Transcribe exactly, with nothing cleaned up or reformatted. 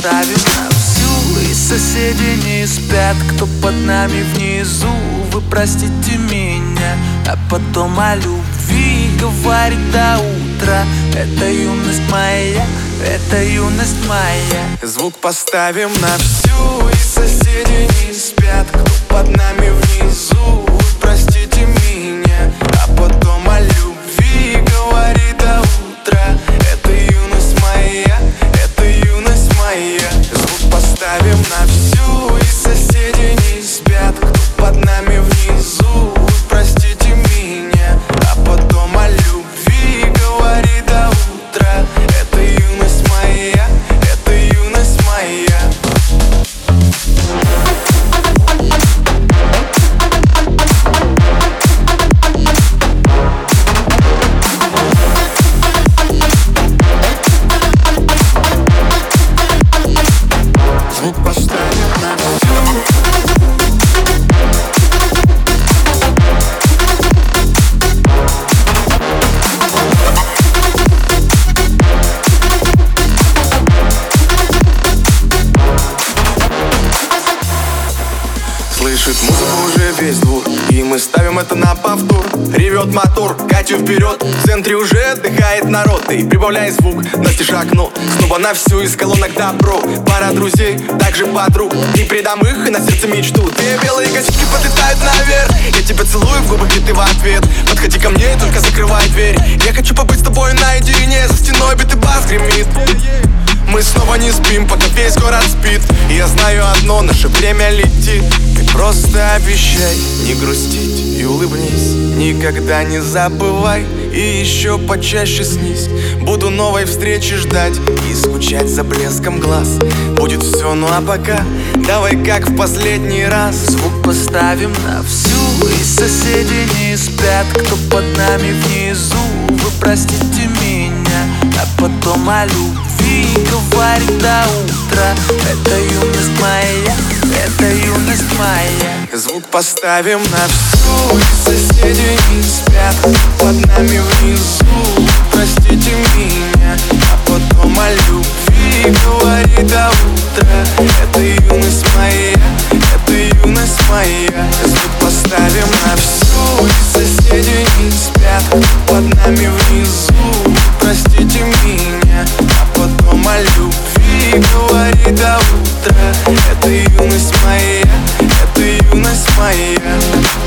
поставим на всю, и соседи не спят, кто под нами внизу. Вы простите меня, а потом о любви говорит до утра. Это юность моя, это юность моя. Звук поставим на всю, и соседи не спят, кто под нами внизу. Вы простите меня, а потом о любви говорит до утра. Это юность моя, это юность моя. Звук поставим на всю, и соседи не спят, кто под нами внизу. Вы простите меня, а потом о любви говорит до утра. Это юность моя, это юность моя. Звук поставим на всю. Слышит музыку уже весь двор, и мы ставим это на повтор. Ревет мотор, Катю вперед, в центре уже отдыхает народ. И прибавляй звук, настежь окно, снова на всю из колонок добро. Пара друзей, также подруг, не предам их, и на сердце мечту. Две белые косички подлетают наверх, я тебя целую в губы, и ты в ответ. Подходи ко мне, только закрывай дверь. Я хочу побыть с тобой наедине, за стеной битый бас гремит. Мы снова не спим, пока весь город спит. И я знаю одно, наше время летит. Ты просто обещай не грустить и улыбнись. Никогда не забывай и еще почаще снись. Буду новой встречи ждать и скучать за блеском глаз. Будет все, ну а пока давай как в последний раз. Звук поставим на всю, и соседи не спят, кто под нами внизу. Вы простите меня, а потом о любви говорит до утра. Это юность моя, это юность моя. Звук поставим на всю, и соседи не спят, кто под нами внизу. Простите меня, а потом о любви говорит до утра. Это юность моя, это юность моя. Звук поставим на всю, и соседи не спят, кто под нами внизу. Простите меня, а потом о любви говорит до утра. Это юность моя, это юность моя.